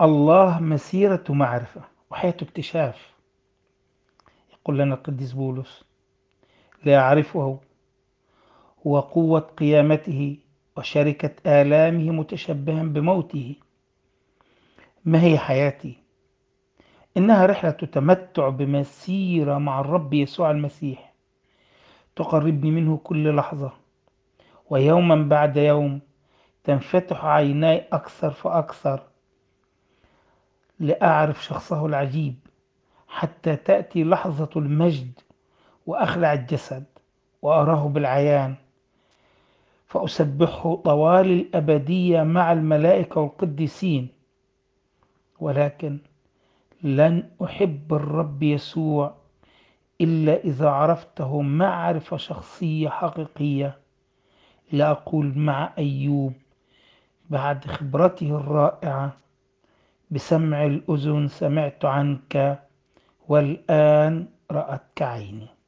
الله مسيرة معرفة وحياة اكتشاف. يقول لنا القديس بولس: لا أعرفه هو قوة قيامته وشركة آلامه متشبها بموته. ما هي حياتي؟ إنها رحلة تمتع بمسيرة مع الرب يسوع المسيح، تقربني منه كل لحظة، ويوما بعد يوم تنفتح عيناي أكثر فأكثر لأعرف شخصه العجيب، حتى تأتي لحظة المجد وأخلع الجسد وأراه بالعيان، فأسبحه طوال الأبدية مع الملائكة والقديسين. ولكن لن أحب الرب يسوع إلا إذا عرفته معرفة شخصية حقيقية. لا أقول مع أيوب بعد خبرته الرائعة: بسمع الأذن سمعت عنك، والآن رأتك عيني.